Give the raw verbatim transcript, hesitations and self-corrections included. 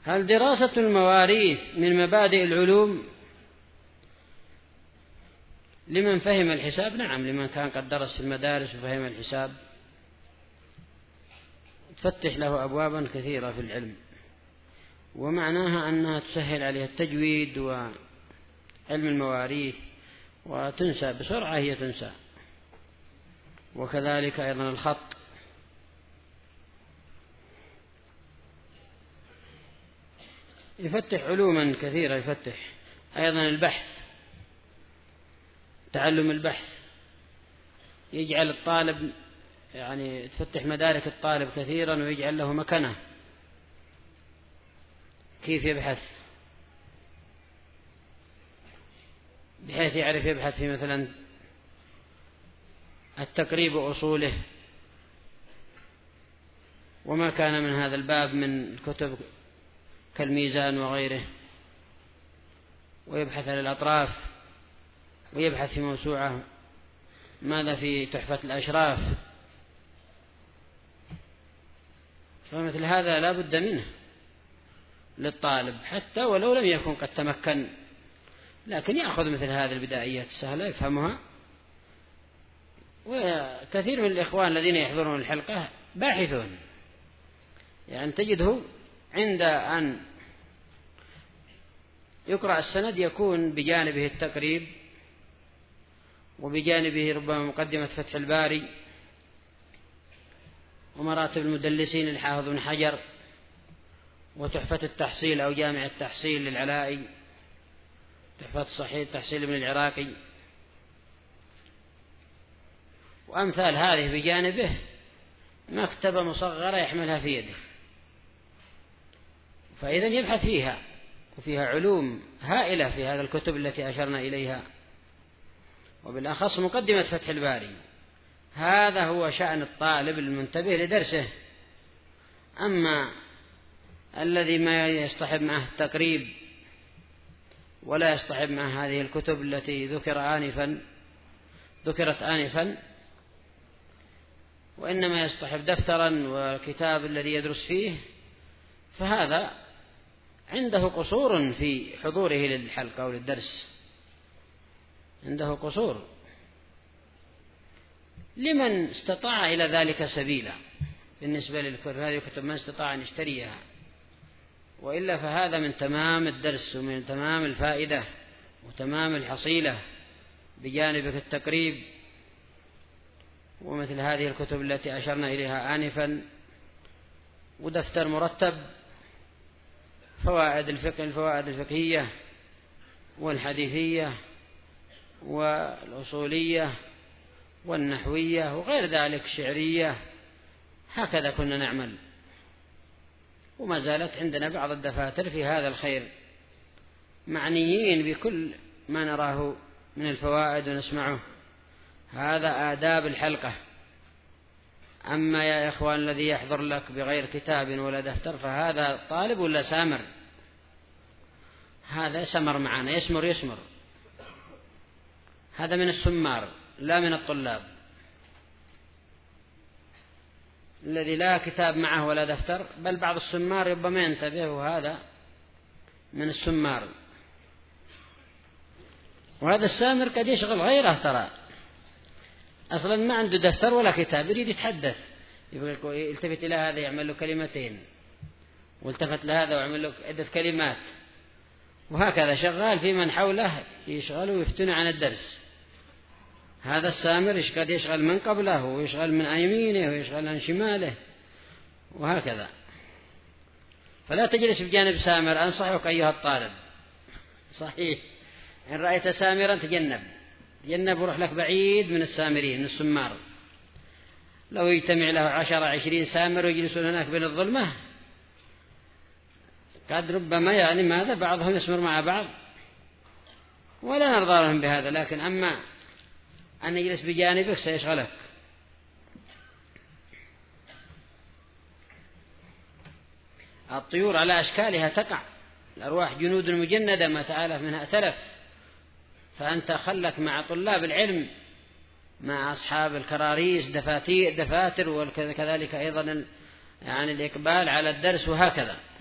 هل دراسة المواريث من مبادئ العلوم لمن فهم الحساب؟ نعم، لمن كان قد درس في المدارس وفهم الحساب تفتح له أبوابا كثيرة في العلم، ومعناها أنها تسهل عليه التجويد وعلم المواريث، وتنسى بسرعة، هي تنسى. وكذلك أيضا الخط، يفتح علوما كثيرة، يفتح أيضا البحث، تعلم البحث، يجعل الطالب يعني تفتح مدارك الطالب كثيرا، ويجعل له مكانة كيف يبحث، بحيث يعرف يبحث في مثلا التقريب وأصوله وما كان من هذا الباب من الكتب كالميزان وغيره، ويبحث عن الأطراف، ويبحث في موسوعة ماذا في تحفة الأشراف. فمثل هذا لا بد منه للطالب، حتى ولو لم يكن قد تمكن، لكن يأخذ مثل هذه البدائيات السهلة يفهمها. وكثير من الإخوان الذين يحضرون الحلقة باحثون، يعني تجده عند أن يقرأ السند يكون بجانبه التقريب، وبجانبه ربما مقدمة فتح الباري، ومراتب المدلسين للحافظ بن حجر، وتحفة التحصيل أو جامع التحصيل للعلائي، تحفة الصحيح التحصيل ابن العراقي، وأمثال هذه بجانبه مكتبة مصغرة يحملها في يده، فإذا يبحث فيها، وفيها علوم هائلة في هذه الكتب التي أشرنا إليها، وبالأخص مقدمة فتح الباري. هذا هو شأن الطالب المنتبه لدرسه. أما الذي ما يصطحب معه التقريب ولا يصطحب معه هذه الكتب التي ذكر آنفا ذكرت آنفا وإنما يصطحب دفترا وكتاب الذي يدرس فيه، فهذا عنده قصور في حضوره للحلقة وللدرس، عنده قصور. لمن استطاع إلى ذلك سبيلا بالنسبة للكتب هذه الكتب، من استطاع أن يشتريها، وإلا فهذا من تمام الدرس ومن تمام الفائدة وتمام الحصيلة، بجانب التقريب ومثل هذه الكتب التي أشرنا إليها آنفا، ودفتر مرتب، فوائد الفقه، الفوائد الفقهية والحديثية والأصولية والنحوية وغير ذلك، الشعرية. هكذا كنا نعمل، وما زالت عندنا بعض الدفاتر في هذا الخير، معنيين بكل ما نراه من الفوائد ونسمعه. هذا آداب الحلقة. أما يا إخوان الذي يحضر لك بغير كتاب ولا دفتر، فهذا طالب ولا سامر؟ هذا سمر معنا، يسمر يسمر، هذا من السمار لا من الطلاب. الذي لا كتاب معه ولا دفتر، بل بعض السمار ربما ينتبه، وهذا من السمار. وهذا السامر قد يشغل غيره، ترى أصلا ما عنده دفتر ولا كتاب، يريد يتحدث، يلتفت إلى هذا يعمل له كلمتين، والتفت لهذا ويعمل له عدة كلمات، وهكذا شغال في من حوله يشغله ويفتن عن الدرس. هذا السامر قد يشغل من قبله ويشغل من يمينه ويشغل عن شماله، وهكذا. فلا تجلس بجانب سامر، أنصحك أيها الطالب، صحيح إن رأيت سامرا تجنب تجنب وروح لك بعيد من السامرين، من السمار. لو يجتمع له عشر عشرين سامر ويجلسون هناك بين الظلمة، قد ربما يعني ماذا بعضهم يسمر مع بعض، ولا نرضى لهم بهذا. لكن أما أن يجلس بجانبك سيشغلك. الطيور على أشكالها تقع، الأرواح جنود مجندة ما تآلف منها أتلف، فأنت خلك مع طلاب العلم، مع أصحاب الكراريس دفاتر، وكذلك أيضا يعني الإقبال على الدرس، وهكذا.